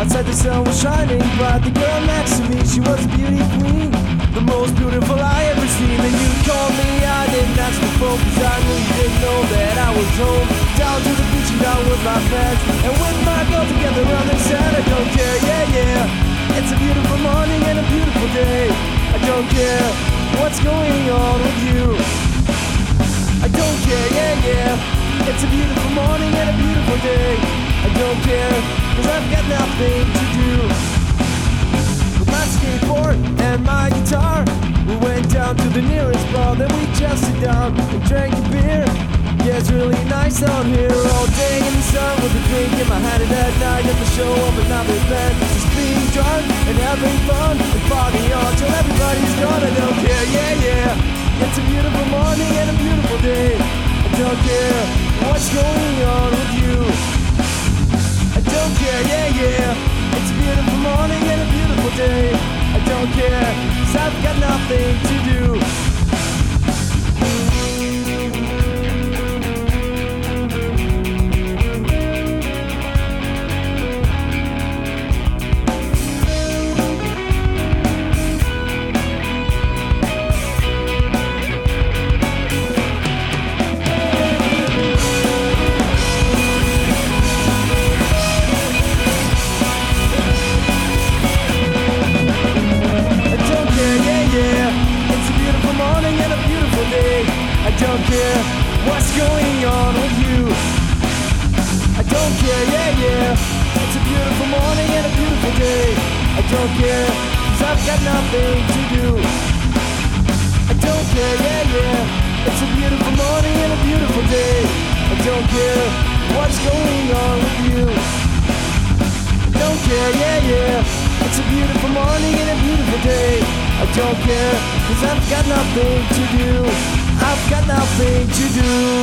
Outside the sun was shining bright. The girl next to me, she was a beauty queen, the most beautiful I ever seen. And you called me, I didn't ask for phone, cause I knew you didn't know that I was home. Down to the beach and down with my friends, and with my girl together on the sand. I don't care, yeah, yeah. It's a beautiful morning and a beautiful day. I don't care what's going on with you. I don't care, yeah, yeah. It's a beautiful morning and a beautiful day. I don't care, cause I've got nothing to do. With my skateboard and my guitar, we went down to the nearest bar. Then we just sit down and drank a beer. Yeah, it's really nice out here all day in the sun with a drink in my hand. And at night at the show of another band, just being drunk and having fun and partying on till everybody's gone. I don't care, yeah, yeah. It's a beautiful morning and a beautiful day. I don't care what's going on with you. I don't care, yeah, yeah. It's a beautiful morning and a beautiful day. I don't care, cause I've got nothing to do. I don't care what's going on with you. I don't care, yeah, yeah. It's a beautiful morning and a beautiful day. I don't care, cause I've got nothing to do. I don't care, yeah, yeah. It's a beautiful morning and a beautiful day. I don't care what's going on with you. I don't care, yeah, yeah. It's a beautiful morning and a beautiful day. I don't care, cause I've got nothing to do. I've got nothing to do.